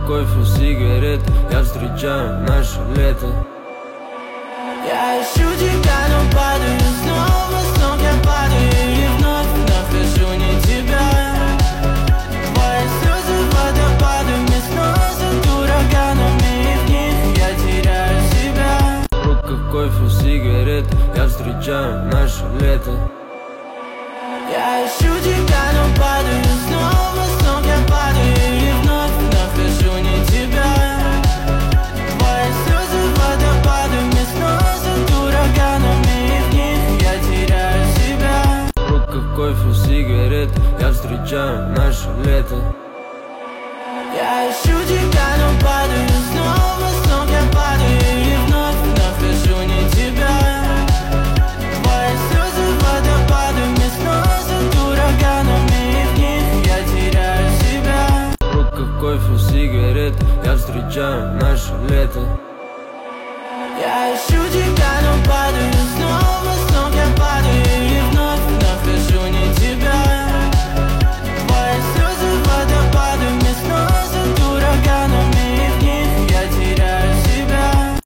кофе, сигарет, я встречаю наше лето. Я ищу тебя, но падаю снова, с ног я падаю и вновь вижу не тебя. Твои слезы водопадами сносят ураганами, и в них я теряю себя. В руках кофе, сигарет, я встречаю наше лето. Я ищу тебя, но падаю снова, с ног я падаю и вновь вижу не тебя. Твои слезы водопадами сносят ураганами, и в них я теряю себя. В руках кофе, сигарет, я встречаю наше лето. Я ищу тебя, но падаю снова, с ног я падаю и вновь вижу не тебя. Твои слезы водопадами сносят ураганами, и в них я теряю себя. В руках кофе, сигарет, я встречаю наше лето. Я ищу тебя.